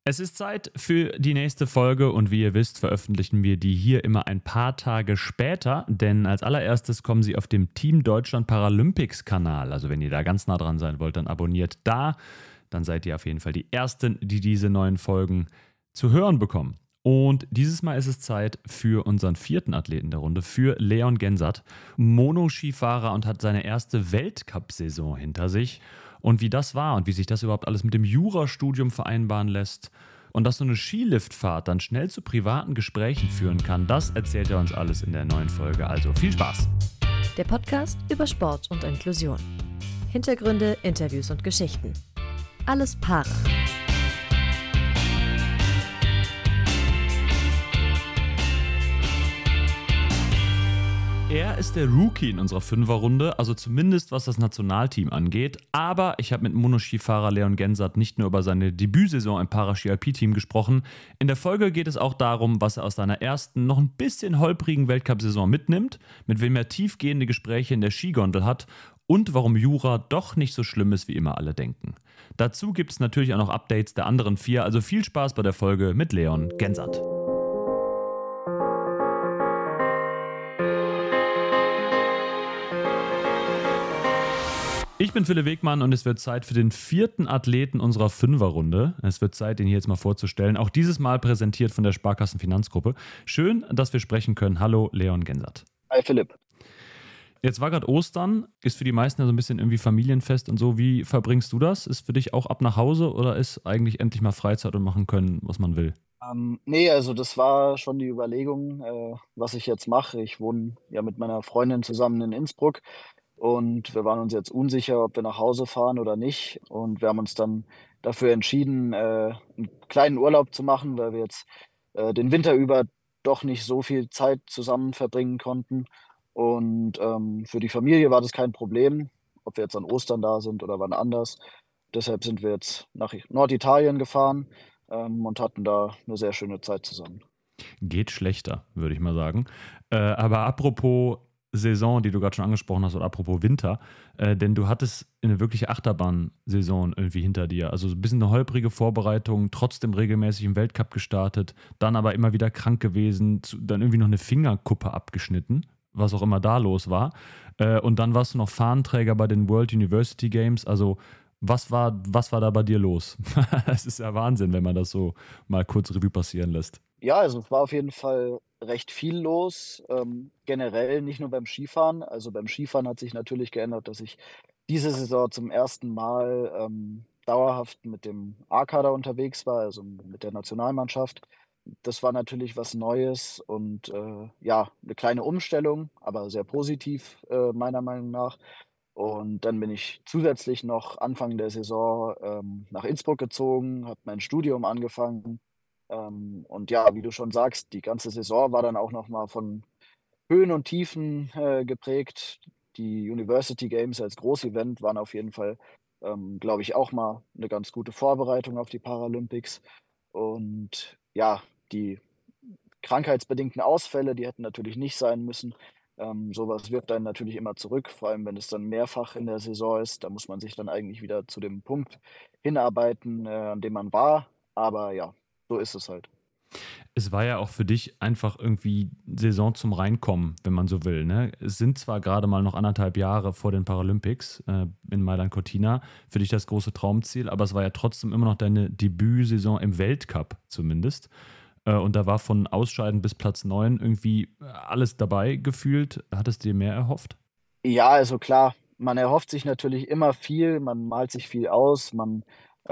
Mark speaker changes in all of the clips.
Speaker 1: Es ist Zeit für die nächste Folge und wie ihr wisst, veröffentlichen wir die hier immer ein paar Tage später, denn als allererstes kommen sie auf dem Team Deutschland Paralympics Kanal. Also wenn ihr da ganz nah dran sein wollt, dann abonniert da. Dann seid ihr auf jeden Fall die Ersten, die diese neuen Folgen zu hören bekommen. Und dieses Mal ist es Zeit für unseren vierten Athleten der Runde, für Leon Gensert, Monoskifahrer und hat seine erste Weltcup-Saison hinter sich. Und wie das war und wie sich das überhaupt alles mit dem Jurastudium vereinbaren lässt und dass so eine Skiliftfahrt dann schnell zu privaten Gesprächen führen kann, das erzählt er uns alles in der neuen Folge. Also viel Spaß!
Speaker 2: Der Podcast über Sport und Inklusion. Hintergründe, Interviews und Geschichten. Alles Para.
Speaker 1: Er ist der Rookie in unserer Fünferrunde, also zumindest was das Nationalteam angeht. Aber ich habe mit Monoskifahrer Leon Gensert nicht nur über seine Debütsaison im Paraski-Alpin-Team gesprochen. In der Folge geht es auch darum, was er aus seiner ersten, noch ein bisschen holprigen Weltcup-Saison mitnimmt, mit wem er tiefgehende Gespräche in der Skigondel hat und warum Jura doch nicht so schlimm ist, wie immer alle denken. Dazu gibt es natürlich auch noch Updates der anderen vier, also viel Spaß bei der Folge mit Leon Gensert. Ich bin Philipp Wegmann und es wird Zeit für den vierten Athleten unserer Fünferrunde. Es wird Zeit, den hier jetzt mal vorzustellen. Auch dieses Mal präsentiert von der Sparkassenfinanzgruppe. Schön, dass wir sprechen können. Hallo, Leon Gensert.
Speaker 3: Hi, Philipp.
Speaker 1: Jetzt war gerade Ostern, ist für die meisten ja so ein bisschen irgendwie Familienfest und so. Wie verbringst du das? Ist für dich auch ab nach Hause oder ist eigentlich endlich mal Freizeit und machen können, was man will?
Speaker 3: Nee, also das war schon die Überlegung, was ich jetzt mache. Ich wohne ja mit meiner Freundin zusammen in Innsbruck. Und wir waren uns jetzt unsicher, ob wir nach Hause fahren oder nicht. Und wir haben uns dann dafür entschieden, einen kleinen Urlaub zu machen, weil wir jetzt den Winter über doch nicht so viel Zeit zusammen verbringen konnten. Und für die Familie war das kein Problem, ob wir jetzt an Ostern da sind oder wann anders. Deshalb sind wir jetzt nach Norditalien gefahren und hatten da eine sehr schöne Zeit zusammen.
Speaker 1: Geht schlechter, würde ich mal sagen. Aber apropos Saison, die du gerade schon angesprochen hast, oder apropos Winter, denn du hattest eine wirkliche Achterbahnsaison irgendwie hinter dir. Also ein bisschen eine holprige Vorbereitung, trotzdem regelmäßig im Weltcup gestartet, dann aber immer wieder krank gewesen, dann irgendwie noch eine Fingerkuppe abgeschnitten, was auch immer da los war. Und dann warst du noch Fahnenträger bei den World University Games. Also was war da bei dir los? Das ist ja Wahnsinn, wenn man das so mal kurz Revue passieren lässt.
Speaker 3: Ja, also es war auf jeden Fall recht viel los, generell nicht nur beim Skifahren. Also beim Skifahren hat sich natürlich geändert, dass ich diese Saison zum ersten Mal dauerhaft mit dem A-Kader unterwegs war, also mit der Nationalmannschaft. Das war natürlich was Neues und ja, eine kleine Umstellung, aber sehr positiv meiner Meinung nach. Und dann bin ich zusätzlich noch Anfang der Saison nach Innsbruck gezogen, habe mein Studium angefangen. Und ja, wie du schon sagst, die ganze Saison war dann auch noch mal von Höhen und Tiefen geprägt. Die University Games als Großevent waren auf jeden Fall, glaube ich, auch mal eine ganz gute Vorbereitung auf die Paralympics. Und ja, die krankheitsbedingten Ausfälle, die hätten natürlich nicht sein müssen. So wirft einen natürlich immer zurück, vor allem wenn es dann mehrfach in der Saison ist. Da muss man sich dann eigentlich wieder zu dem Punkt hinarbeiten, an dem man war. Aber ja, so ist es halt.
Speaker 1: Es war ja auch für dich einfach irgendwie Saison zum Reinkommen, wenn man so will. Ne? Es sind zwar gerade mal noch 1,5 Jahre vor den Paralympics in Mailand Cortina, für dich das große Traumziel, aber es war ja trotzdem immer noch deine Debütsaison im Weltcup zumindest. Und da war von Ausscheiden bis Platz 9 irgendwie alles dabei gefühlt. Hattest du dir mehr erhofft?
Speaker 3: Ja, also klar, man erhofft sich natürlich immer viel, man malt sich viel aus, man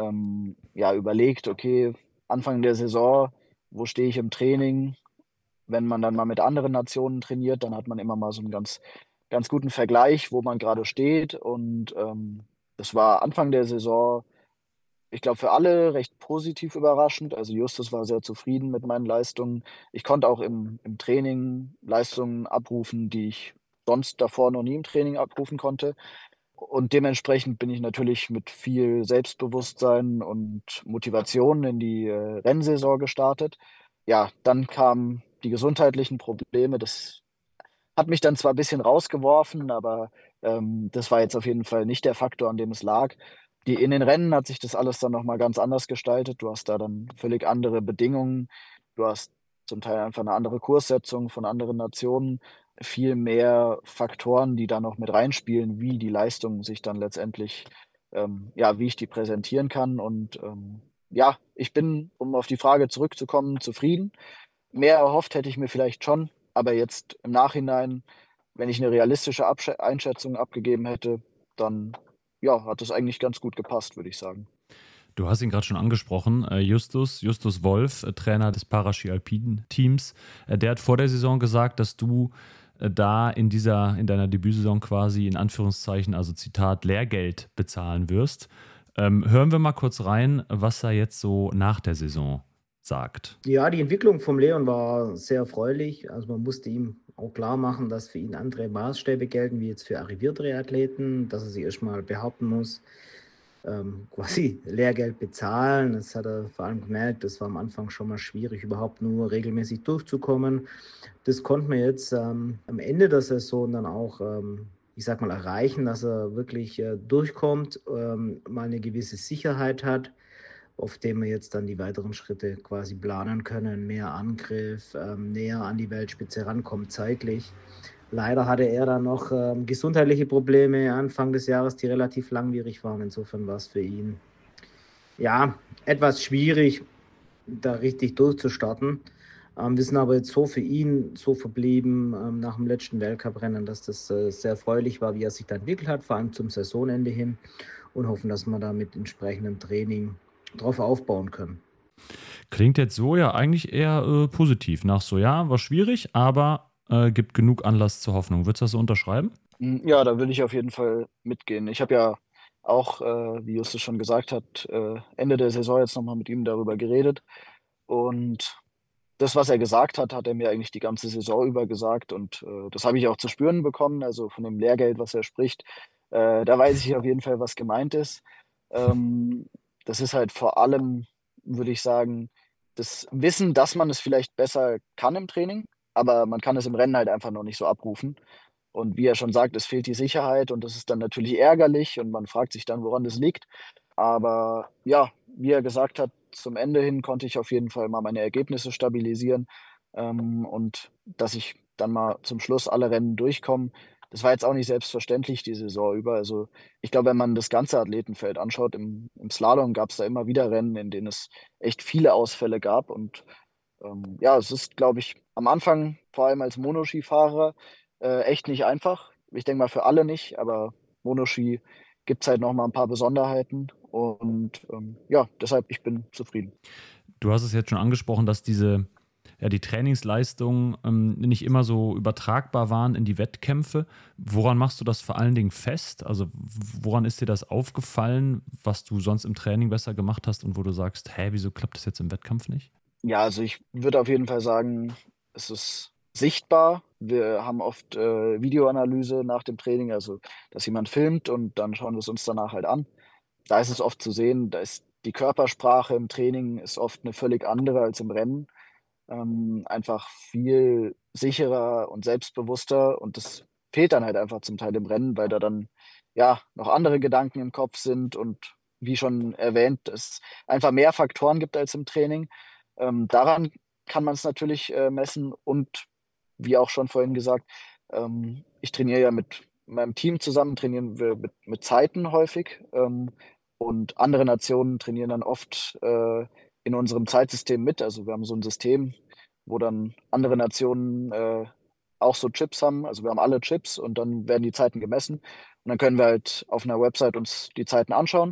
Speaker 3: ja, überlegt, okay, Anfang der Saison, wo stehe ich im Training? Wenn man dann mal mit anderen Nationen trainiert, dann hat man immer mal so einen ganz guten Vergleich, wo man gerade steht. Und das war Anfang der Saison, ich glaube, für alle recht positiv überraschend. Also Justus war sehr zufrieden mit meinen Leistungen. Ich konnte auch im Training Leistungen abrufen, die ich sonst davor noch nie im Training abrufen konnte. Und dementsprechend bin ich natürlich mit viel Selbstbewusstsein und Motivation in die Rennsaison gestartet. Ja, dann kamen die gesundheitlichen Probleme. Das hat mich dann zwar ein bisschen rausgeworfen, aber das war jetzt auf jeden Fall nicht der Faktor, an dem es lag. in den Rennen hat sich das alles dann nochmal ganz anders gestaltet. Du hast da dann völlig andere Bedingungen. Du hast zum Teil einfach eine andere Kurssetzung von anderen Nationen, viel mehr Faktoren, die da noch mit reinspielen, wie die Leistung sich dann letztendlich, ja, wie ich die präsentieren kann. Und ja, ich bin, um auf die Frage zurückzukommen, zufrieden. Mehr erhofft hätte ich mir vielleicht schon, aber jetzt im Nachhinein, wenn ich eine realistische Einschätzung abgegeben hätte, dann, ja, hat es eigentlich ganz gut gepasst, würde ich sagen.
Speaker 1: Du hast ihn gerade schon angesprochen, Justus Wolf, Trainer des Paraski-Alpin-Teams. Der hat vor der Saison gesagt, dass du da in deiner Debütsaison quasi in Anführungszeichen, also Zitat, Lehrgeld bezahlen wirst. Hören wir mal kurz rein, was er jetzt so nach der Saison sagt.
Speaker 4: Ja, die Entwicklung vom Leon war sehr erfreulich. Also man musste ihm auch klar machen, dass für ihn andere Maßstäbe gelten, wie jetzt für arrivierte Athleten, dass er sich erstmal behaupten muss, quasi Lehrgeld bezahlen. Das hat er vor allem gemerkt, das war am Anfang schon mal schwierig, überhaupt nur regelmäßig durchzukommen. Das konnten wir jetzt am Ende der Saison dann auch, ich sag mal, erreichen, dass er wirklich durchkommt, mal eine gewisse Sicherheit hat, auf dem wir jetzt dann die weiteren Schritte quasi planen können, mehr Angriff, näher an die Weltspitze rankommen zeitlich. Leider hatte er dann noch gesundheitliche Probleme Anfang des Jahres, die relativ langwierig waren. Insofern war es für ihn ja etwas schwierig, da richtig durchzustarten. Wir sind aber jetzt so für ihn so verblieben nach dem letzten Weltcuprennen, dass das sehr erfreulich war, wie er sich da entwickelt hat, vor allem zum Saisonende hin, und hoffen, dass wir da mit entsprechendem Training drauf aufbauen können.
Speaker 1: Klingt jetzt so ja eigentlich eher positiv. Nach so, ja, war schwierig, aber gibt genug Anlass zur Hoffnung. Würdest du das so unterschreiben?
Speaker 3: Ja, da würde ich auf jeden Fall mitgehen. Ich habe ja auch, wie Justus schon gesagt hat, Ende der Saison jetzt nochmal mit ihm darüber geredet. Und das, was er gesagt hat, hat er mir eigentlich die ganze Saison über gesagt. Und das habe ich auch zu spüren bekommen, also von dem Lehrgeld, was er spricht. Da weiß ich auf jeden Fall, was gemeint ist. Das ist halt vor allem, würde ich sagen, das Wissen, dass man es vielleicht besser kann im Training, aber man kann es im Rennen halt einfach noch nicht so abrufen. Und wie er schon sagt, es fehlt die Sicherheit und das ist dann natürlich ärgerlich und man fragt sich dann, woran das liegt. Aber ja, wie er gesagt hat, zum Ende hin konnte ich auf jeden Fall mal meine Ergebnisse stabilisieren, und dass ich dann mal zum Schluss alle Rennen durchkomme. Das war jetzt auch nicht selbstverständlich die Saison über. Also ich glaube, wenn man das ganze Athletenfeld anschaut, im Slalom gab es da immer wieder Rennen, in denen es echt viele Ausfälle gab. Und ja, es ist, glaube ich, am Anfang, vor allem als Monoskifahrer, echt nicht einfach. Ich denke mal für alle nicht, aber Monoski gibt es halt noch mal ein paar Besonderheiten. Und ja, deshalb, ich bin zufrieden.
Speaker 1: Du hast es jetzt schon angesprochen, dass die Trainingsleistungen nicht immer so übertragbar waren in die Wettkämpfe. Woran machst du das vor allen Dingen fest? Also woran ist dir das aufgefallen, was du sonst im Training besser gemacht hast und wo du sagst, hä, wieso klappt das jetzt im Wettkampf nicht?
Speaker 3: Ja, also ich würde auf jeden Fall sagen, es ist sichtbar. Wir haben oft Videoanalyse nach dem Training, also dass jemand filmt und dann schauen wir es uns danach halt an. Da ist es oft zu sehen, da ist die Körpersprache im Training ist oft eine völlig andere als im Rennen. Einfach viel sicherer und selbstbewusster und das fehlt dann halt einfach zum Teil im Rennen, weil da dann, ja, noch andere Gedanken im Kopf sind und wie schon erwähnt, es einfach mehr Faktoren gibt als im Training. Daran kann man es natürlich messen und wie auch schon vorhin gesagt, ich trainiere ja mit meinem Team zusammen, trainieren wir mit Zeiten häufig, und andere Nationen trainieren dann oft in unserem Zeitsystem mit. Also wir haben so ein System, wo dann andere Nationen auch so Chips haben. Also wir haben alle Chips und dann werden die Zeiten gemessen. Und dann können wir halt auf einer Website uns die Zeiten anschauen.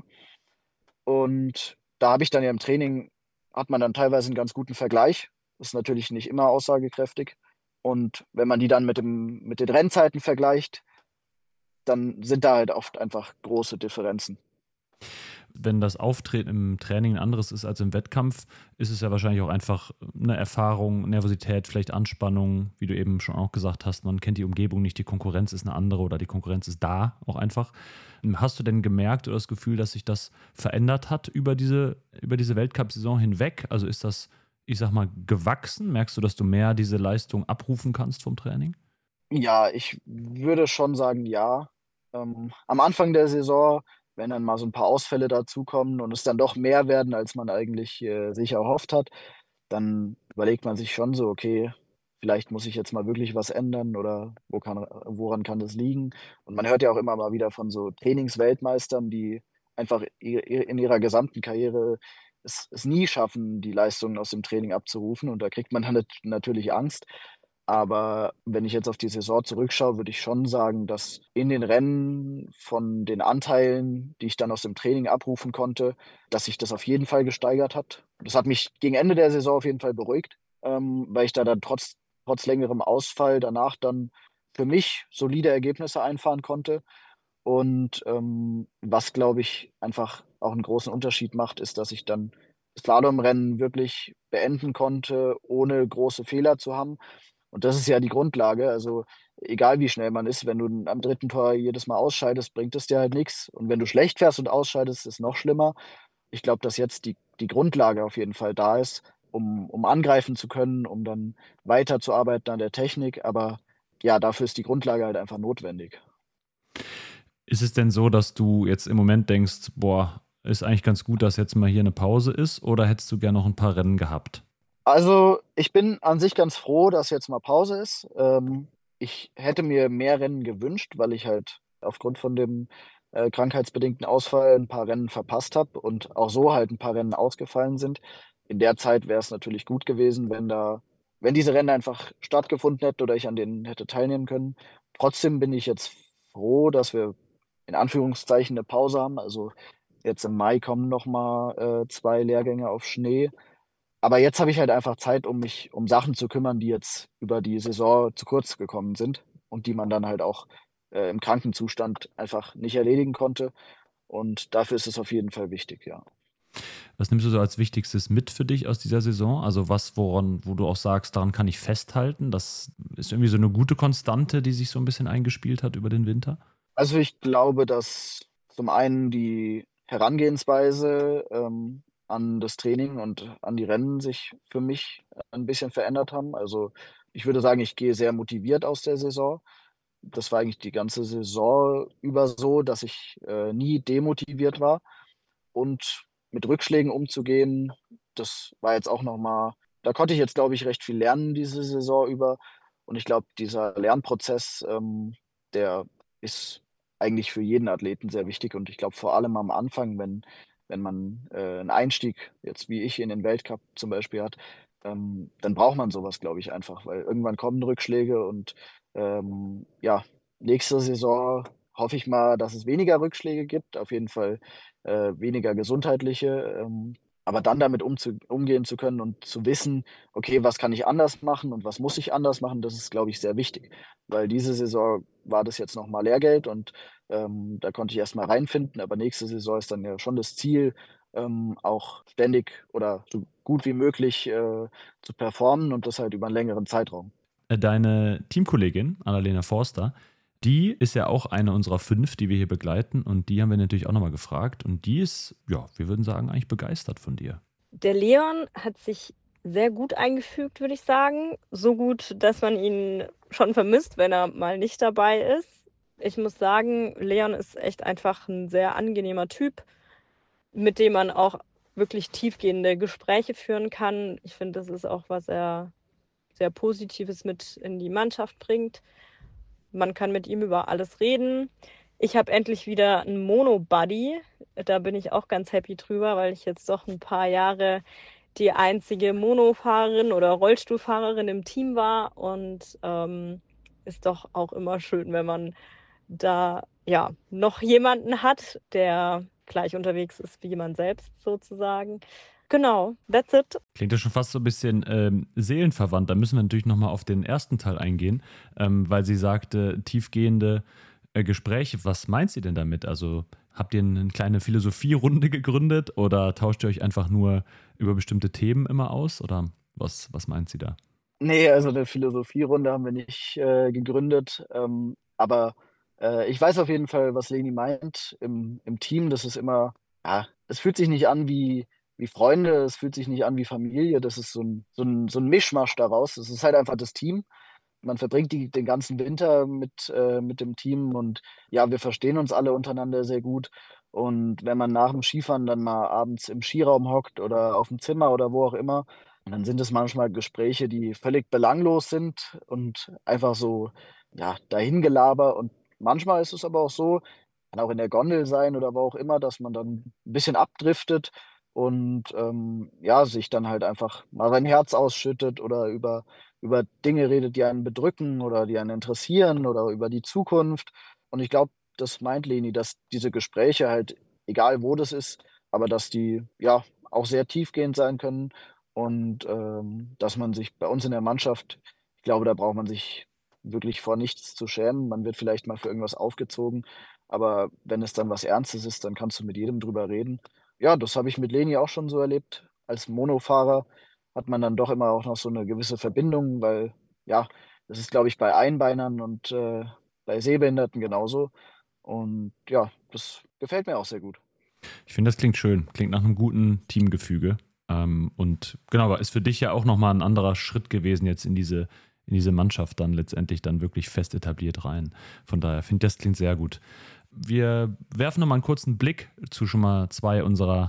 Speaker 3: Und da habe ich dann ja im Training, hat man dann teilweise einen ganz guten Vergleich. Das ist natürlich nicht immer aussagekräftig. Und wenn man die dann mit den Rennzeiten vergleicht, dann sind da halt oft einfach große Differenzen.
Speaker 1: Wenn das Auftreten im Training ein anderes ist als im Wettkampf, ist es ja wahrscheinlich auch einfach eine Erfahrung, Nervosität, vielleicht Anspannung, wie du eben schon auch gesagt hast, man kennt die Umgebung nicht, die Konkurrenz ist eine andere oder die Konkurrenz ist da auch einfach. Hast du denn gemerkt oder das Gefühl, dass sich das verändert hat über diese Weltcup-Saison hinweg? Also ist das, ich sag mal, gewachsen? Merkst du, dass du mehr diese Leistung abrufen kannst vom Training?
Speaker 3: Ja, ich würde schon sagen, ja. Am Anfang der Saison wenn dann mal so ein paar Ausfälle dazukommen und es dann doch mehr werden, als man eigentlich sich erhofft hat, dann überlegt man sich schon so, okay, vielleicht muss ich jetzt mal wirklich was ändern oder woran kann das liegen? Und man hört ja auch immer mal wieder von so Trainingsweltmeistern, die einfach in ihrer gesamten Karriere es nie schaffen, die Leistungen aus dem Training abzurufen. Und da kriegt man dann natürlich Angst. Aber wenn ich jetzt auf die Saison zurückschaue, würde ich schon sagen, dass in den Rennen von den Anteilen, die ich dann aus dem Training abrufen konnte, dass sich das auf jeden Fall gesteigert hat. Das hat mich gegen Ende der Saison auf jeden Fall beruhigt, weil ich da dann trotz längerem Ausfall danach dann für mich solide Ergebnisse einfahren konnte. Und was, glaube ich, einfach auch einen großen Unterschied macht, ist, dass ich dann das Slalomrennen wirklich beenden konnte, ohne große Fehler zu haben. Und das ist ja die Grundlage. Also egal wie schnell man ist, wenn du am dritten Tor jedes Mal ausscheidest, bringt es dir halt nichts. Und wenn du schlecht fährst und ausscheidest, ist es noch schlimmer. Ich glaube, dass jetzt die Grundlage auf jeden Fall da ist, um angreifen zu können, um dann weiterzuarbeiten an der Technik. Aber ja, dafür ist die Grundlage halt einfach notwendig.
Speaker 1: Ist es denn so, dass du jetzt im Moment denkst, boah, ist eigentlich ganz gut, dass jetzt mal hier eine Pause ist, oder hättest du gerne noch ein paar Rennen gehabt?
Speaker 3: Also ich bin an sich ganz froh, dass jetzt mal Pause ist. Ich hätte mir mehr Rennen gewünscht, weil ich halt aufgrund von dem krankheitsbedingten Ausfall ein paar Rennen verpasst habe und auch so halt ein paar Rennen ausgefallen sind. In der Zeit wäre es natürlich gut gewesen, wenn diese Rennen einfach stattgefunden hätten oder ich an denen hätte teilnehmen können. Trotzdem bin ich jetzt froh, dass wir in Anführungszeichen eine Pause haben. Also jetzt im Mai kommen noch mal 2 Lehrgänge auf Schnee. Aber jetzt habe ich halt einfach Zeit, um mich um Sachen zu kümmern, die jetzt über die Saison zu kurz gekommen sind und die man dann halt auch im Krankenzustand einfach nicht erledigen konnte. Und dafür ist es auf jeden Fall wichtig, ja.
Speaker 1: Was nimmst du so als Wichtigstes mit für dich aus dieser Saison? Also was, wo du auch sagst, daran kann ich festhalten? Das ist irgendwie so eine gute Konstante, die sich so ein bisschen eingespielt hat über den Winter?
Speaker 3: Also ich glaube, dass zum einen die Herangehensweise an das Training und an die Rennen sich für mich ein bisschen verändert haben. Also ich würde sagen, ich gehe sehr motiviert aus der Saison. Das war eigentlich die ganze Saison über so, dass ich nie demotiviert war. Und mit Rückschlägen umzugehen, das war jetzt auch nochmal, da konnte ich jetzt, glaube ich, recht viel lernen diese Saison über. Und ich glaube, dieser Lernprozess, der ist eigentlich für jeden Athleten sehr wichtig. Und ich glaube, vor allem am Anfang, wenn man einen Einstieg, jetzt wie ich, in den Weltcup zum Beispiel hat, dann braucht man sowas, glaube ich, einfach, weil irgendwann kommen Rückschläge und ja, nächste Saison hoffe ich mal, dass es weniger Rückschläge gibt, auf jeden Fall weniger gesundheitliche, aber dann damit umgehen zu können und zu wissen, okay, was kann ich anders machen und was muss ich anders machen, das ist, glaube ich, sehr wichtig. Weil diese Saison war das jetzt nochmal Lehrgeld und da konnte ich erstmal reinfinden, aber nächste Saison ist dann ja schon das Ziel, auch ständig oder so gut wie möglich zu performen und das halt über einen längeren Zeitraum.
Speaker 1: Deine Teamkollegin, Annalena Forster, die ist ja auch eine unserer 5, die wir hier begleiten. Und die haben wir natürlich auch nochmal gefragt. Und die ist, ja, wir würden sagen, eigentlich begeistert von dir.
Speaker 5: Der Leon hat sich sehr gut eingefügt, würde ich sagen. So gut, dass man ihn schon vermisst, wenn er mal nicht dabei ist. Ich muss sagen, Leon ist echt einfach ein sehr angenehmer Typ, mit dem man auch wirklich tiefgehende Gespräche führen kann. Ich finde, das ist auch, was er sehr Positives mit in die Mannschaft bringt. Man kann mit ihm über alles reden. Ich habe endlich wieder einen Mono-Buddy. Da bin ich auch ganz happy drüber, weil ich jetzt doch ein paar Jahre die einzige Monofahrerin oder Rollstuhlfahrerin im Team war. Und ist doch auch immer schön, wenn man da ja noch jemanden hat, der gleich unterwegs ist wie man selbst sozusagen. Genau, that's it.
Speaker 1: Klingt ja schon fast so ein bisschen seelenverwandt. Da müssen wir natürlich nochmal auf den ersten Teil eingehen, weil sie sagte, tiefgehende Gespräche. Was meint sie denn damit? Also habt ihr eine kleine Philosophierunde gegründet oder tauscht ihr euch einfach nur über bestimmte Themen immer aus? Oder was meint sie da?
Speaker 3: Nee, also eine Philosophierunde haben wir nicht gegründet, aber ich weiß auf jeden Fall, was Leni meint im Team. Das ist immer, ja, es fühlt sich nicht an wie Freunde, es fühlt sich nicht an wie Familie. Das ist so ein Mischmasch daraus. Es ist halt einfach das Team. Man verbringt den ganzen Winter mit dem Team und ja, wir verstehen uns alle untereinander sehr gut. Und wenn man nach dem Skifahren dann mal abends im Skiraum hockt oder auf dem Zimmer oder wo auch immer, dann sind es manchmal Gespräche, die völlig belanglos sind und einfach so, ja, Dahingelaber. Und manchmal ist es aber auch so, kann auch in der Gondel sein oder wo auch immer, dass man dann 'n bisschen abdriftet und, ja, sich dann halt einfach mal sein Herz ausschüttet oder über Dinge redet, die einen bedrücken oder die einen interessieren oder über die Zukunft. Und ich glaube, das meint Leni, dass diese Gespräche halt, egal wo das ist, aber dass die, ja, auch sehr tiefgehend sein können und, dass man sich bei uns in der Mannschaft, ich glaube, da braucht man sich wirklich vor nichts zu schämen. Man wird vielleicht mal für irgendwas aufgezogen, aber wenn es dann was Ernstes ist, dann kannst du mit jedem drüber reden. Ja, das habe ich mit Leni auch schon so erlebt. Als Monofahrer hat man dann doch immer auch noch so eine gewisse Verbindung, weil, ja, das ist, glaube ich, bei Einbeinern und, bei Sehbehinderten genauso. Und ja, das gefällt mir auch sehr gut.
Speaker 1: Ich finde, das klingt schön. Klingt nach einem guten Teamgefüge. Und genau, aber ist für dich ja auch nochmal ein anderer Schritt gewesen, jetzt in diese Mannschaft dann letztendlich dann wirklich fest etabliert rein. Von daher finde ich, das klingt sehr gut. Wir werfen nochmal einen kurzen Blick zu schon mal 2 unserer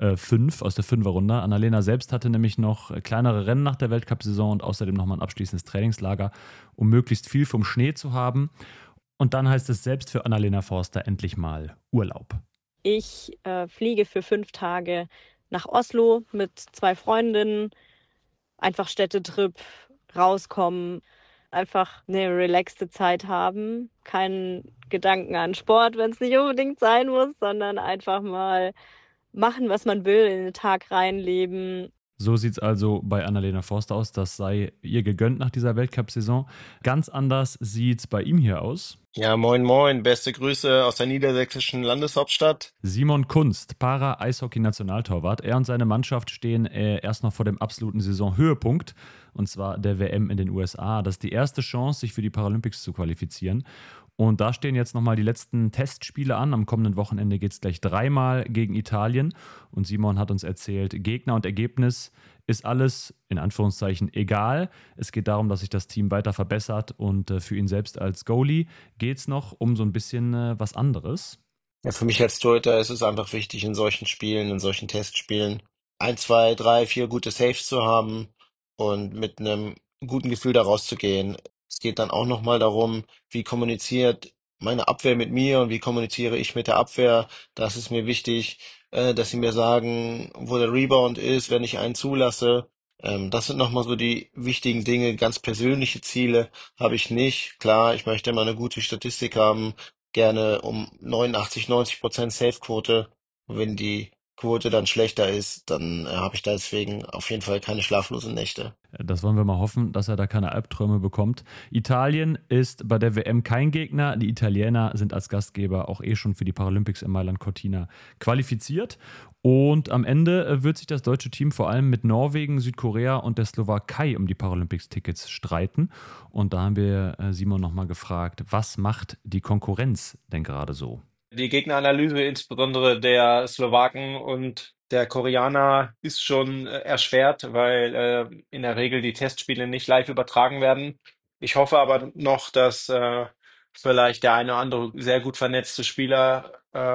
Speaker 1: 5 aus der Fünferrunde. Annalena selbst hatte nämlich noch kleinere Rennen nach der Weltcup-Saison und außerdem nochmal ein abschließendes Trainingslager, um möglichst viel vom Schnee zu haben. Und dann heißt es selbst für Annalena Forster endlich mal Urlaub.
Speaker 5: Ich fliege für 5 Tage nach Oslo mit 2 Freundinnen. Einfach Städtetrip, rauskommen, einfach eine relaxte Zeit haben. Keinen Gedanken an Sport, wenn es nicht unbedingt sein muss, sondern einfach mal machen, was man will, in den Tag reinleben.
Speaker 1: So sieht es also bei Annalena Forster aus. Das sei ihr gegönnt nach dieser Weltcup-Saison. Ganz anders sieht es bei ihm hier aus.
Speaker 6: Ja, moin moin, beste Grüße aus der niedersächsischen Landeshauptstadt.
Speaker 1: Simon Kunst, Para-Eishockey-Nationaltorwart. Er und seine Mannschaft stehen erst noch vor dem absoluten Saisonhöhepunkt, und zwar der WM in den USA. Das ist die erste Chance, sich für die Paralympics zu qualifizieren. Und da stehen jetzt nochmal die letzten Testspiele an. Am kommenden Wochenende geht es gleich 3-mal gegen Italien. Und Simon hat uns erzählt, Gegner und Ergebnis ist alles in Anführungszeichen egal. Es geht darum, dass sich das Team weiter verbessert. Und für ihn selbst als Goalie geht es noch um so ein bisschen was anderes.
Speaker 6: Ja, für mich als Torhüter ist es einfach wichtig, in solchen Spielen, in solchen Testspielen, 1, 2, 3, 4 gute Saves zu haben und mit einem guten Gefühl da rauszugehen. Es geht dann auch nochmal darum, wie kommuniziert meine Abwehr mit mir und wie kommuniziere ich mit der Abwehr. Das ist mir wichtig, dass sie mir sagen, wo der Rebound ist, wenn ich einen zulasse. Das sind nochmal so die wichtigen Dinge. Ganz persönliche Ziele habe ich nicht. Klar, ich möchte immer eine gute Statistik haben, gerne um 89-90% Safe-Quote. Wenn die Quote dann schlechter ist, dann habe ich da deswegen auf jeden Fall keine schlaflosen Nächte.
Speaker 1: Das wollen wir mal hoffen, dass er da keine Albträume bekommt. Italien ist bei der WM kein Gegner. Die Italiener sind als Gastgeber auch schon für die Paralympics in Mailand Cortina qualifiziert. Und am Ende wird sich das deutsche Team vor allem mit Norwegen, Südkorea und der Slowakei um die Paralympics-Tickets streiten. Und da haben wir Simon nochmal gefragt, was macht die Konkurrenz denn gerade so?
Speaker 7: Die Gegneranalyse insbesondere der Slowaken und der Koreaner ist schon erschwert, weil in der Regel die Testspiele nicht live übertragen werden. Ich hoffe aber noch, dass vielleicht der eine oder andere sehr gut vernetzte Spieler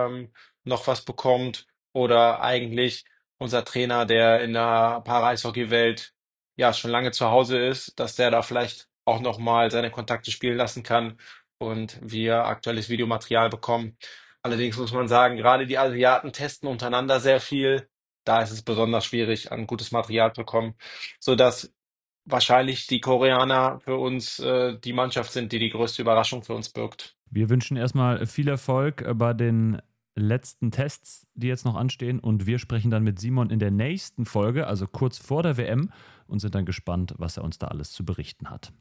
Speaker 7: noch was bekommt oder eigentlich unser Trainer, der in der Para-Eishockey-Welt ja schon lange zu Hause ist, dass der da vielleicht auch noch mal seine Kontakte spielen lassen kann und wir aktuelles Videomaterial bekommen. Allerdings muss man sagen, gerade die Asiaten testen untereinander sehr viel. Da ist es besonders schwierig, an gutes Material zu kommen, sodass wahrscheinlich die Koreaner für uns die Mannschaft sind, die die größte Überraschung für uns birgt.
Speaker 1: Wir wünschen erstmal viel Erfolg bei den letzten Tests, die jetzt noch anstehen. Und wir sprechen dann mit Simon in der nächsten Folge, also kurz vor der WM, und sind dann gespannt, was er uns da alles zu berichten hat.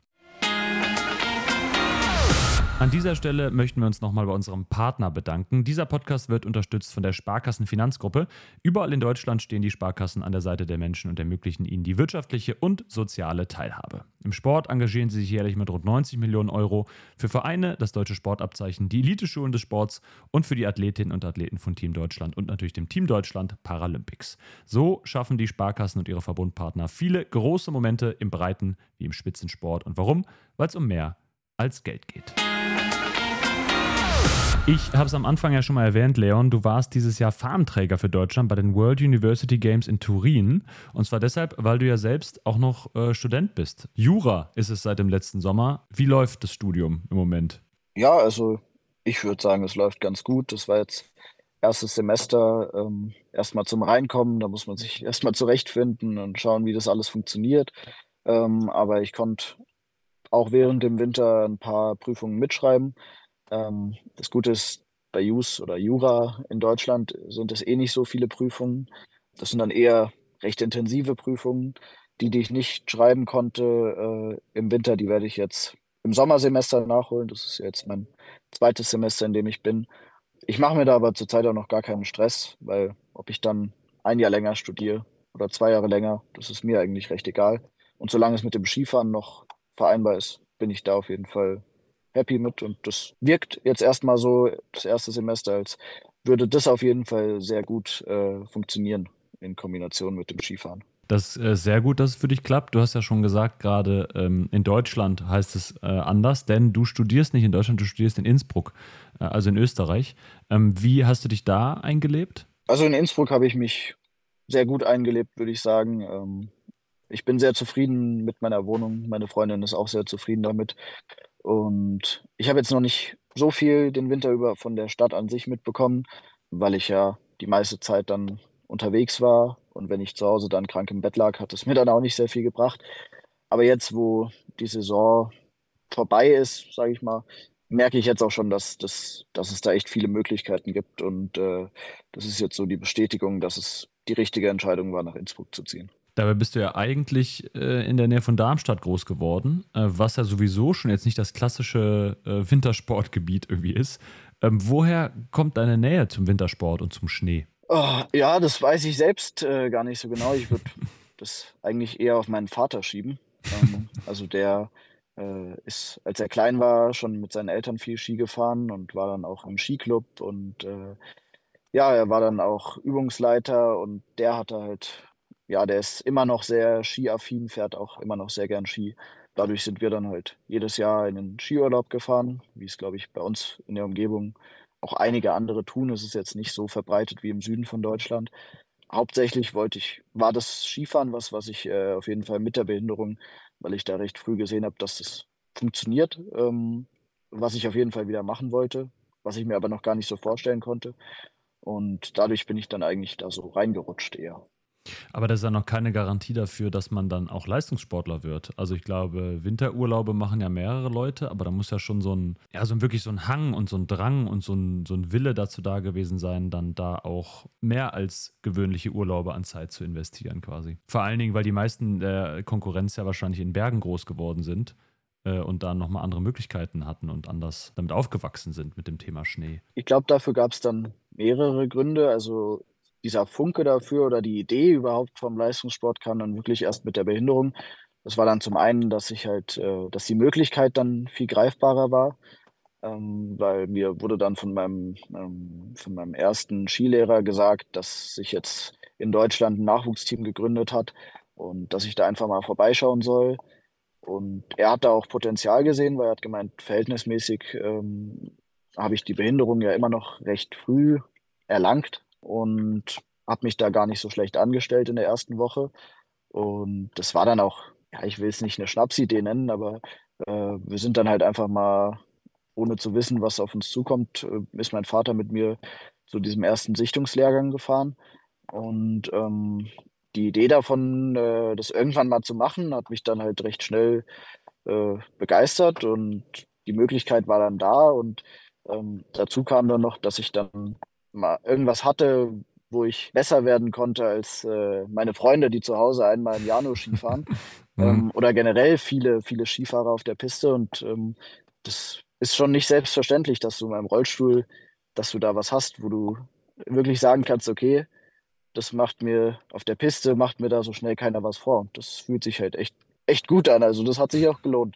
Speaker 1: An dieser Stelle möchten wir uns nochmal bei unserem Partner bedanken. Dieser Podcast wird unterstützt von der Sparkassen Finanzgruppe. Überall in Deutschland stehen die Sparkassen an der Seite der Menschen und ermöglichen ihnen die wirtschaftliche und soziale Teilhabe. Im Sport engagieren sie sich jährlich mit rund 90 Millionen Euro für Vereine, das deutsche Sportabzeichen, die Eliteschulen des Sports und für die Athletinnen und Athleten von Team Deutschland und natürlich dem Team Deutschland Paralympics. So schaffen die Sparkassen und ihre Verbundpartner viele große Momente im Breiten- wie im Spitzensport. Und warum? Weil es um mehr als Geld geht. Ich habe es am Anfang ja schon mal erwähnt, Leon, du warst dieses Jahr Fahnenträger für Deutschland bei den World University Games in Turin. Und zwar deshalb, weil du ja selbst auch noch Student bist. Jura ist es seit dem letzten Sommer. Wie läuft das Studium im Moment?
Speaker 3: Ja, also ich würde sagen, es läuft ganz gut. Das war jetzt erstes Semester, erstmal zum Reinkommen. Da muss man sich erstmal zurechtfinden und schauen, wie das alles funktioniert. Aber ich konnte auch während dem Winter ein paar Prüfungen mitschreiben. Das Gute ist, bei Jus oder Jura in Deutschland sind es eh nicht so viele Prüfungen. Das sind dann eher recht intensive Prüfungen. Die ich nicht schreiben konnte im Winter, die werde ich jetzt im Sommersemester nachholen. Das ist jetzt mein zweites Semester, in dem ich bin. Ich mache mir da aber zurzeit auch noch gar keinen Stress, weil ob ich dann ein Jahr länger studiere oder 2 Jahre länger, das ist mir eigentlich recht egal. Und solange es mit dem Skifahren noch vereinbar ist, bin ich da auf jeden Fall happy mit. Und das wirkt jetzt erstmal so, das erste Semester, als würde das auf jeden Fall sehr gut funktionieren in Kombination mit dem Skifahren.
Speaker 1: Das ist sehr gut, dass es für dich klappt. Du hast ja schon gesagt, gerade in Deutschland heißt es anders, denn du studierst nicht in Deutschland, du studierst in Innsbruck, also in Österreich. Wie hast du dich da eingelebt?
Speaker 3: Also in Innsbruck habe ich mich sehr gut eingelebt, würde ich sagen. Ich bin sehr zufrieden mit meiner Wohnung. Meine Freundin ist auch sehr zufrieden damit. Und ich habe jetzt noch nicht so viel den Winter über von der Stadt an sich mitbekommen, weil ich ja die meiste Zeit dann unterwegs war. Und wenn ich zu Hause dann krank im Bett lag, hat es mir dann auch nicht sehr viel gebracht. Aber jetzt, wo die Saison vorbei ist, sage ich mal, merke ich jetzt auch schon, dass es da echt viele Möglichkeiten gibt. Und das ist jetzt so die Bestätigung, dass es die richtige Entscheidung war, nach Innsbruck zu ziehen.
Speaker 1: Dabei bist du ja eigentlich in der Nähe von Darmstadt groß geworden, was ja sowieso schon jetzt nicht das klassische Wintersportgebiet irgendwie ist. Woher kommt deine Nähe zum Wintersport und zum Schnee?
Speaker 3: Oh, ja, das weiß ich selbst gar nicht so genau. Ich würde das eigentlich eher auf meinen Vater schieben. Also der ist, als er klein war, schon mit seinen Eltern viel Ski gefahren und war dann auch im Skiclub und ja, er war dann auch Übungsleiter und der hatte halt, ja, der ist immer noch sehr skiaffin, fährt auch immer noch sehr gern Ski. Dadurch sind wir dann halt jedes Jahr in den Skiurlaub gefahren, wie es, glaube ich, bei uns in der Umgebung auch einige andere tun. Es ist jetzt nicht so verbreitet wie im Süden von Deutschland. Hauptsächlich war das Skifahren was ich auf jeden Fall mit der Behinderung, weil ich da recht früh gesehen habe, dass das funktioniert, was ich auf jeden Fall wieder machen wollte, was ich mir aber noch gar nicht so vorstellen konnte. Und dadurch bin ich dann eigentlich da so reingerutscht eher.
Speaker 1: Aber das ist ja noch keine Garantie dafür, dass man dann auch Leistungssportler wird. Also ich glaube, Winterurlaube machen ja mehrere Leute, aber da muss ja schon wirklich so ein Hang und so ein Drang und so ein Wille dazu da gewesen sein, dann da auch mehr als gewöhnliche Urlaube an Zeit zu investieren quasi. Vor allen Dingen, weil die meisten der Konkurrenz ja wahrscheinlich in Bergen groß geworden sind und da nochmal andere Möglichkeiten hatten und anders damit aufgewachsen sind mit dem Thema Schnee.
Speaker 3: Ich glaube, dafür gab es dann mehrere Gründe. Also dieser Funke dafür oder die Idee überhaupt vom Leistungssport kam dann wirklich erst mit der Behinderung. Das war dann zum einen, dass die Möglichkeit dann viel greifbarer war, weil mir wurde dann von meinem ersten Skilehrer gesagt, dass sich jetzt in Deutschland ein Nachwuchsteam gegründet hat und dass ich da einfach mal vorbeischauen soll. Und er hat da auch Potenzial gesehen, weil er hat gemeint, verhältnismäßig habe ich die Behinderung ja immer noch recht früh erlangt und habe mich da gar nicht so schlecht angestellt in der ersten Woche. Und das war dann auch, ja, ich will es nicht eine Schnapsidee nennen, aber wir sind dann halt einfach mal, ohne zu wissen, was auf uns zukommt, ist mein Vater mit mir zu diesem ersten Sichtungslehrgang gefahren. Und die Idee davon, das irgendwann mal zu machen, hat mich dann halt recht schnell begeistert und die Möglichkeit war dann da. Und dazu kam dann noch, dass ich dann mal irgendwas hatte, wo ich besser werden konnte als meine Freunde, die zu Hause einmal im Jahr nur Skifahren. Oder generell viele Skifahrer auf der Piste. Und das ist schon nicht selbstverständlich, dass du in meinem Rollstuhl, dass du da was hast, wo du wirklich sagen kannst, okay, das macht mir auf der Piste, macht mir da so schnell keiner was vor. Und das fühlt sich halt echt gut an. Also das hat sich auch gelohnt.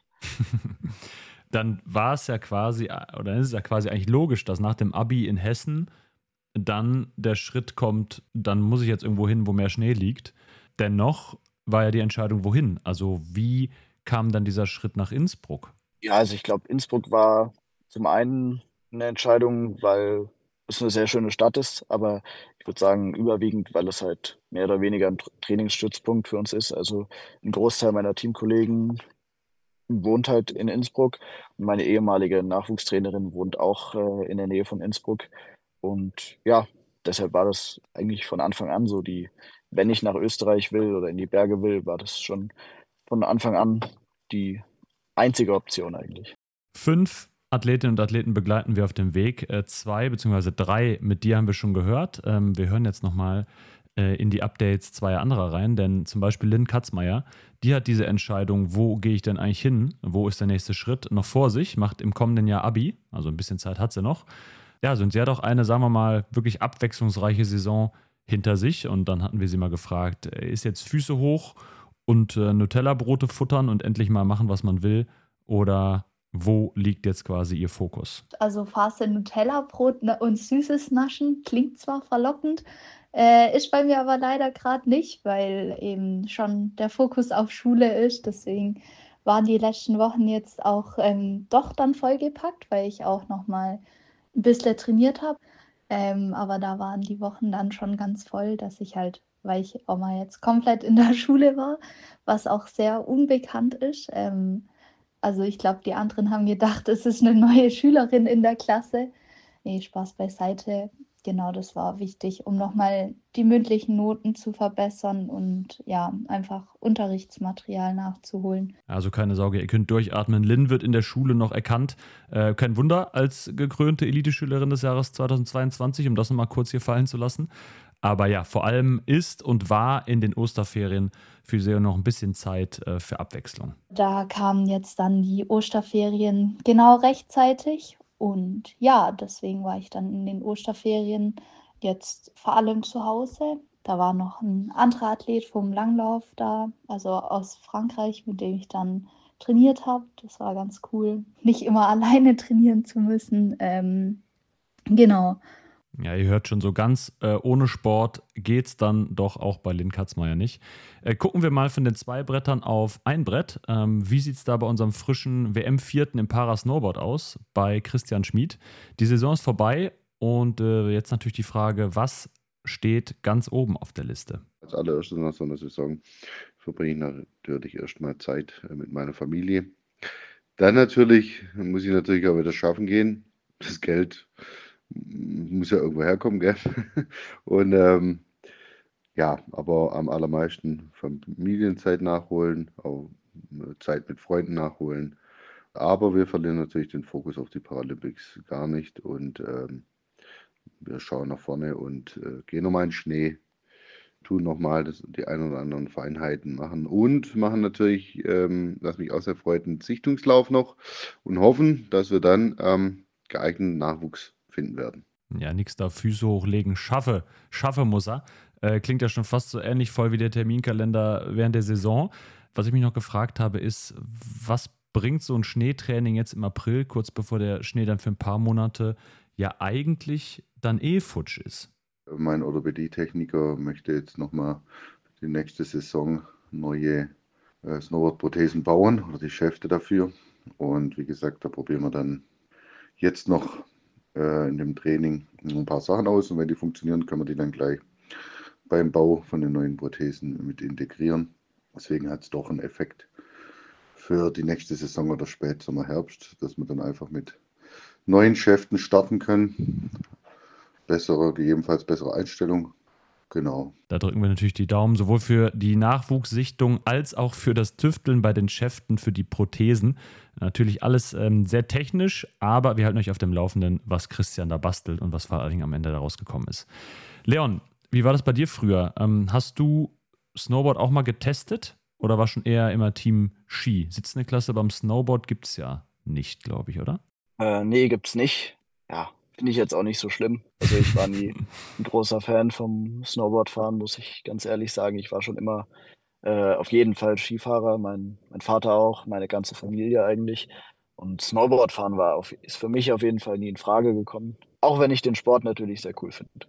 Speaker 1: Dann war es ja quasi, oder dann ist es ja quasi eigentlich logisch, dass nach dem Abi in Hessen dann der Schritt kommt, dann muss ich jetzt irgendwo hin, wo mehr Schnee liegt. Dennoch war ja die Entscheidung, wohin. Also wie kam dann dieser Schritt nach Innsbruck?
Speaker 3: Ja, also ich glaube, Innsbruck war zum einen 'ne Entscheidung, weil es eine sehr schöne Stadt ist, aber ich würde sagen, überwiegend, weil es halt mehr oder weniger ein Trainingsstützpunkt für uns ist. Also, ein Großteil meiner Teamkollegen wohnt halt in Innsbruck und meine ehemalige Nachwuchstrainerin wohnt auch, in der Nähe von Innsbruck. Und ja, deshalb war das eigentlich von Anfang an so die wenn ich nach Österreich will oder in die Berge will, war das schon von Anfang an die einzige Option eigentlich.
Speaker 1: 5 Athletinnen und Athleten begleiten wir auf dem Weg. 2 bzw. 3 mit dir haben wir schon gehört. Wir hören jetzt nochmal in die Updates zweier anderer rein, denn zum Beispiel Lynn Katzmeier, die hat diese Entscheidung, wo gehe ich denn eigentlich hin, wo ist der nächste Schritt, noch vor sich, macht im kommenden Jahr Abi, also ein bisschen Zeit hat sie noch. Ja, also, und sie hat auch eine, sagen wir mal, wirklich abwechslungsreiche Saison hinter sich und dann hatten wir sie mal gefragt, ist jetzt Füße hoch und Nutella-Brote futtern und endlich mal machen, was man will, oder wo liegt jetzt quasi ihr Fokus?
Speaker 8: Also Farce Nutella-Brot und süßes Naschen klingt zwar verlockend, ist bei mir aber leider gerade nicht, weil eben schon der Fokus auf Schule ist. Deswegen waren die letzten Wochen jetzt auch doch dann vollgepackt, weil ich auch nochmal ein bisschen trainiert habe. Aber da waren die Wochen dann schon ganz voll, dass ich halt, weil ich auch mal jetzt komplett in der Schule war, was auch sehr unbekannt ist. Also ich glaube, die anderen haben gedacht, es ist eine neue Schülerin in der Klasse. Nee, Spaß beiseite. Genau, das war wichtig, um nochmal die mündlichen Noten zu verbessern und ja, einfach Unterrichtsmaterial nachzuholen.
Speaker 1: Also keine Sorge, ihr könnt durchatmen. Lynn wird in der Schule noch erkannt. Kein Wunder als gekrönte Eliteschülerin des Jahres 2022, um das nochmal kurz hier fallen zu lassen. Aber ja, vor allem ist und war in den Osterferien für sie noch ein bisschen Zeit für Abwechslung.
Speaker 8: Da kamen jetzt dann die Osterferien genau rechtzeitig und ja, deswegen war ich dann in den Osterferien jetzt vor allem zu Hause. Da war noch ein anderer Athlet vom Langlauf da, also aus Frankreich, mit dem ich dann trainiert habe. Das war ganz cool, nicht immer alleine trainieren zu müssen. Genau.
Speaker 1: Ja, ihr hört schon, so ganz ohne Sport geht's dann doch auch bei Lynn Katzmeier nicht. Gucken wir mal von den 2 Brettern auf ein Brett. Wie sieht es da bei unserem frischen WM-Vierten im Para-Snowboard aus, bei Christian Schmid? Die Saison ist vorbei und jetzt natürlich die Frage, was steht ganz oben auf der Liste?
Speaker 9: Als allererstes nach so einer Saison verbringe ich natürlich erstmal Zeit mit meiner Familie. Dann natürlich muss ich natürlich auch wieder schaffen gehen. Das Geld muss ja irgendwo herkommen, gell? Und ja, aber am allermeisten Familienzeit nachholen, auch Zeit mit Freunden nachholen. Aber wir verlieren natürlich den Fokus auf die Paralympics gar nicht und wir schauen nach vorne und gehen nochmal in den Schnee, tun nochmal die ein oder anderen Feinheiten machen und machen natürlich, was mich auch sehr freut, einen Sichtungslauf noch und hoffen, dass wir dann geeigneten Nachwuchs finden werden.
Speaker 1: Ja, nix da, Füße hochlegen, schaffe muss er. Klingt ja schon fast so ähnlich voll wie der Terminkalender während der Saison. Was ich mich noch gefragt habe, ist, was bringt so ein Schneetraining jetzt im April, kurz bevor der Schnee dann für ein paar Monate ja eigentlich dann futsch ist?
Speaker 9: Mein Orthopädie-Techniker möchte jetzt nochmal die nächste Saison neue Snowboard-Prothesen bauen oder die Schäfte dafür. Und wie gesagt, da probieren wir dann jetzt noch in dem Training ein paar Sachen aus und wenn die funktionieren, können wir die dann gleich beim Bau von den neuen Prothesen mit integrieren. Deswegen hat es doch einen Effekt für die nächste Saison oder Spätsommer, Herbst, dass wir dann einfach mit neuen Schäften starten können. Gegebenenfalls bessere Einstellung. Genau.
Speaker 1: Da drücken wir natürlich die Daumen, sowohl für die Nachwuchssichtung als auch für das Tüfteln bei den Schäften für die Prothesen. Natürlich alles sehr technisch, aber wir halten euch auf dem Laufenden, was Christian da bastelt und was vor allen Dingen am Ende daraus gekommen ist. Leon, wie war das bei dir früher? Hast du Snowboard auch mal getestet oder war schon eher immer Team Ski? Sitzende Klasse beim Snowboard gibt es ja nicht, glaube ich, oder?
Speaker 3: Nee, gibt's nicht. Ja, finde ich jetzt auch nicht so schlimm. Also ich war nie ein großer Fan vom Snowboardfahren, muss ich ganz ehrlich sagen. Ich war schon immer auf jeden Fall Skifahrer, mein Vater auch, meine ganze Familie eigentlich. Und Snowboardfahren ist für mich auf jeden Fall nie in Frage gekommen. Auch wenn ich den Sport natürlich sehr cool finde.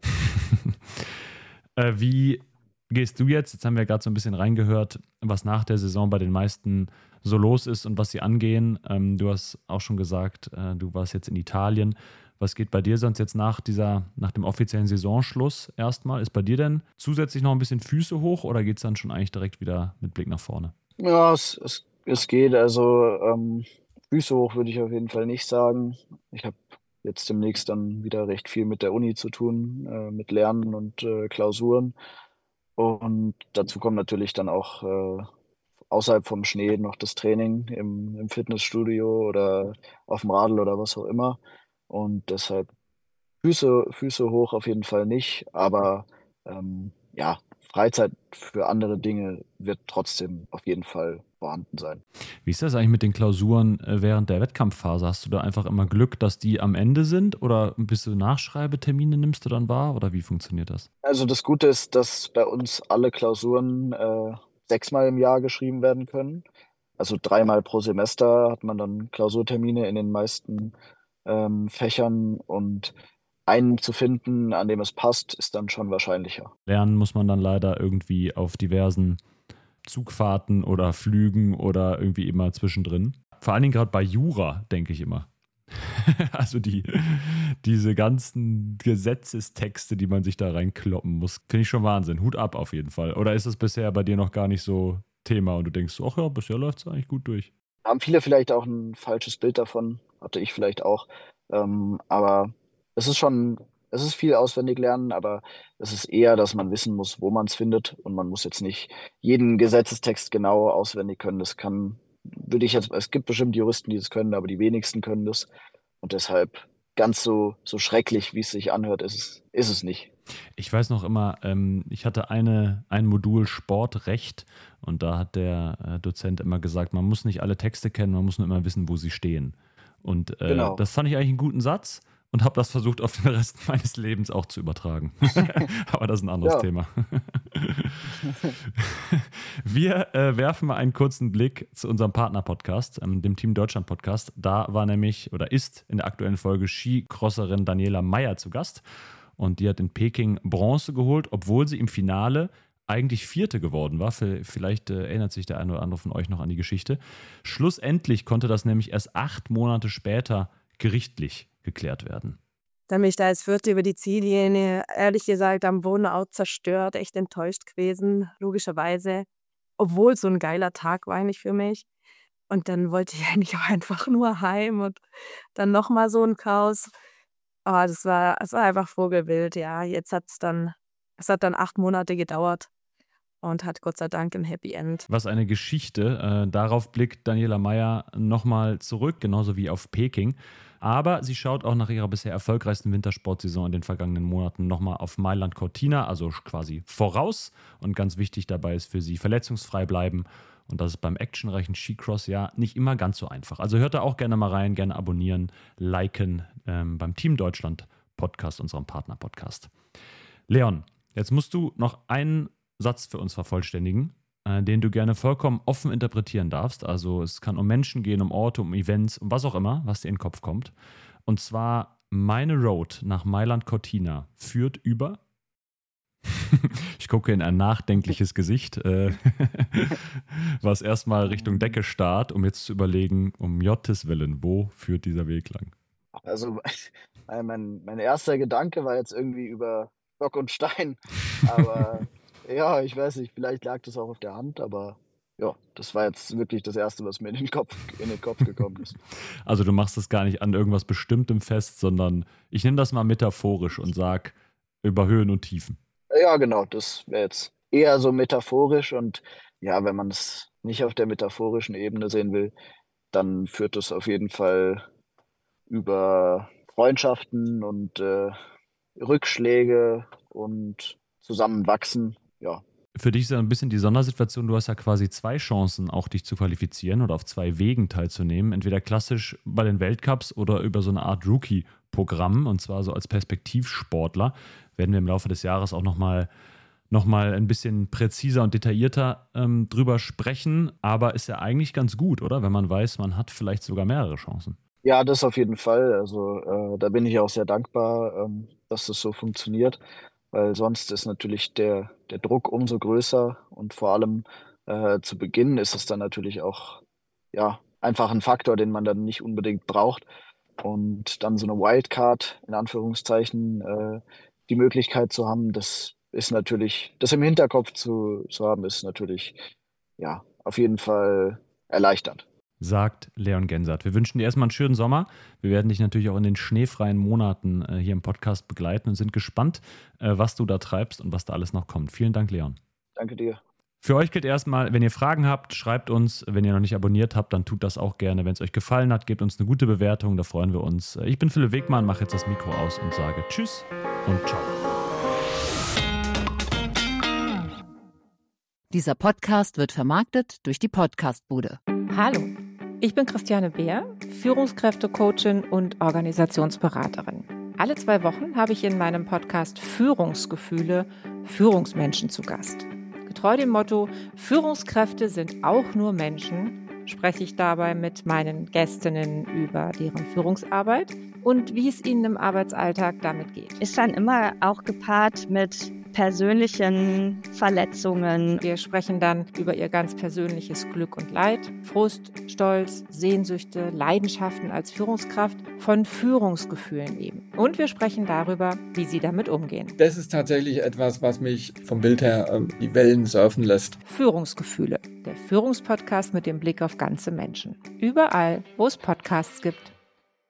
Speaker 1: Wie gehst du jetzt haben wir gerade so ein bisschen reingehört, was nach der Saison bei den meisten so los ist und was sie angehen. Du hast auch schon gesagt, du warst jetzt in Italien. Was geht bei dir sonst jetzt nach dem offiziellen Saisonschluss erstmal? Ist bei dir denn zusätzlich noch ein bisschen Füße hoch oder geht es dann schon eigentlich direkt wieder mit Blick nach vorne?
Speaker 3: Ja, es geht. Also Füße hoch würde ich auf jeden Fall nicht sagen. Ich habe jetzt demnächst dann wieder recht viel mit der Uni zu tun, mit Lernen und Klausuren. Und dazu kommt natürlich dann auch außerhalb vom Schnee noch das Training im Fitnessstudio oder auf dem Radl oder was auch immer. Und deshalb Füße hoch auf jeden Fall nicht, aber ja, Freizeit für andere Dinge wird trotzdem auf jeden Fall vorhanden sein.
Speaker 1: Wie ist das eigentlich mit den Klausuren während der Wettkampfphase? Hast du da einfach immer Glück, dass die am Ende sind oder bist du Nachschreibetermine nimmst du dann wahr oder wie funktioniert das?
Speaker 3: Also das Gute ist, dass bei uns alle Klausuren 6-mal im Jahr geschrieben werden können. Also 3-mal pro Semester hat man dann Klausurtermine in den meisten Fächern und einen zu finden, an dem es passt, ist dann schon wahrscheinlicher.
Speaker 1: Lernen muss man dann leider irgendwie auf diversen Zugfahrten oder Flügen oder irgendwie immer zwischendrin. Vor allen Dingen gerade bei Jura, denke ich immer. Also diese ganzen Gesetzestexte, die man sich da reinkloppen muss, finde ich schon Wahnsinn. Hut ab auf jeden Fall. Oder ist es bisher bei dir noch gar nicht so Thema und du denkst, ach ja, bisher läuft es eigentlich gut durch?
Speaker 3: Haben viele vielleicht auch ein falsches Bild davon, hatte ich vielleicht auch. Aber es ist viel auswendig lernen, aber es ist eher, dass man wissen muss, wo man es findet und man muss jetzt nicht jeden Gesetzestext genau auswendig können. Es gibt bestimmt Juristen, die das können, aber die wenigsten können das. Und deshalb ganz so schrecklich, wie es sich anhört, ist es nicht.
Speaker 1: Ich weiß noch immer, ich hatte ein Modul Sportrecht und da hat der Dozent immer gesagt, man muss nicht alle Texte kennen, man muss nur immer wissen, wo sie stehen. Und
Speaker 3: Genau.
Speaker 1: das fand ich eigentlich einen guten Satz und habe das versucht, auf den Rest meines Lebens auch zu übertragen. Aber das ist ein anderes
Speaker 3: Ja.
Speaker 1: Thema. Wir werfen mal einen kurzen Blick zu unserem Partner-Podcast, dem Team Deutschland-Podcast. Da war nämlich oder ist in der aktuellen Folge Skicrosserin Daniela Mayer zu Gast. Und die hat in Peking Bronze geholt, obwohl sie im Finale eigentlich Vierte geworden war. Vielleicht erinnert sich der eine oder andere von euch noch an die Geschichte. Schlussendlich konnte das nämlich erst 8 Monate später gerichtlich geklärt werden.
Speaker 10: Dann bin ich da als Vierte über die Ziellinie, ehrlich gesagt, am Boden auch zerstört, echt enttäuscht gewesen, logischerweise. Obwohl so ein geiler Tag war eigentlich für mich. Und dann wollte ich eigentlich auch einfach nur heim und dann nochmal so ein Chaos. Aber es war einfach Vogelwild, ja. Es hat dann 8 Monate gedauert und hat Gott sei Dank ein Happy End.
Speaker 1: Was eine Geschichte. Darauf blickt Daniela Mayer nochmal zurück, genauso wie auf Peking. Aber sie schaut auch nach ihrer bisher erfolgreichsten Wintersportsaison in den vergangenen Monaten nochmal auf Mailand Cortina, also quasi voraus. Und ganz wichtig dabei ist für sie verletzungsfrei bleiben. Und das ist beim actionreichen Skicross ja nicht immer ganz so einfach. Also hört da auch gerne mal rein, gerne abonnieren, liken beim Team Deutschland Podcast, unserem Partner-Podcast. Leon, jetzt musst du noch einen Satz für uns vervollständigen, den du gerne vollkommen offen interpretieren darfst. Also es kann um Menschen gehen, um Orte, um Events, um was auch immer, was dir in den Kopf kommt. Und zwar, meine Road nach Mailand Cortina führt über... Ich gucke in ein nachdenkliches Gesicht, was erstmal Richtung Decke starrt, um jetzt zu überlegen, um Jottes Willen, wo führt dieser Weg lang?
Speaker 3: Also mein erster Gedanke war jetzt irgendwie über Stock und Stein. Aber ja, ich weiß nicht, vielleicht lag das auch auf der Hand, aber ja, das war jetzt wirklich das Erste, was mir in den Kopf gekommen ist.
Speaker 1: Also du machst es gar nicht an irgendwas Bestimmtem fest, sondern ich nehme das mal metaphorisch und sag über Höhen und Tiefen.
Speaker 3: Ja, genau, das wäre jetzt eher so metaphorisch und ja, wenn man es nicht auf der metaphorischen Ebene sehen will, dann führt es auf jeden Fall über Freundschaften und Rückschläge und Zusammenwachsen. Ja,
Speaker 1: Für dich ist ja ein bisschen die Sondersituation, du hast ja quasi 2 Chancen, auch dich zu qualifizieren oder auf 2 Wegen teilzunehmen. Entweder klassisch bei den Weltcups oder über so eine Art Rookie-Programm, und zwar so als Perspektivsportler. Werden wir im Laufe des Jahres auch nochmal ein bisschen präziser und detaillierter drüber sprechen. Aber ist ja eigentlich ganz gut, oder? Wenn man weiß, man hat vielleicht sogar mehrere Chancen.
Speaker 3: ja, das auf jeden Fall. Also da bin ich auch sehr dankbar, dass das so funktioniert, weil sonst ist natürlich der Druck umso größer und vor allem zu Beginn ist es dann natürlich auch ja, einfach ein Faktor, den man dann nicht unbedingt braucht. und dann so eine Wildcard, in Anführungszeichen, die Möglichkeit zu haben, das ist natürlich, das im Hinterkopf zu haben, ist natürlich, ja, auf jeden Fall erleichternd.
Speaker 1: Sagt Leon Gensert. Wir wünschen dir erstmal einen schönen Sommer. Wir werden dich natürlich auch in den schneefreien Monaten hier im Podcast begleiten und sind gespannt, was du da treibst und was da alles noch kommt. Vielen Dank, Leon.
Speaker 3: Danke dir.
Speaker 1: Für euch gilt erstmal, wenn ihr Fragen habt, schreibt uns. Wenn ihr noch nicht abonniert habt, dann tut das auch gerne. Wenn es euch gefallen hat, gebt uns eine gute Bewertung, da freuen wir uns. Ich bin Philipp Wegmann, mache jetzt das Mikro aus und sage Tschüss und ciao.
Speaker 11: Dieser Podcast wird vermarktet durch die Podcastbude.
Speaker 12: Hallo, ich bin Christiane Beer, Führungskräftecoachin und Organisationsberaterin. Alle 2 Wochen habe ich in meinem Podcast Führungsgefühle Führungsmenschen zu Gast. Getreu dem Motto, Führungskräfte sind auch nur Menschen, spreche ich dabei mit meinen Gästinnen über deren Führungsarbeit und wie es ihnen im Arbeitsalltag damit geht.
Speaker 5: Ist dann immer auch gepaart mit persönlichen Verletzungen.
Speaker 12: Wir sprechen dann über ihr ganz persönliches Glück und Leid, Frust, Stolz, Sehnsüchte, Leidenschaften als Führungskraft, von Führungsgefühlen eben. Und wir sprechen darüber, wie sie damit umgehen.
Speaker 13: Das ist tatsächlich etwas, was mich vom Bild her die Wellen surfen lässt.
Speaker 12: Führungsgefühle, der Führungspodcast mit dem Blick auf ganze Menschen. Überall, wo es Podcasts gibt.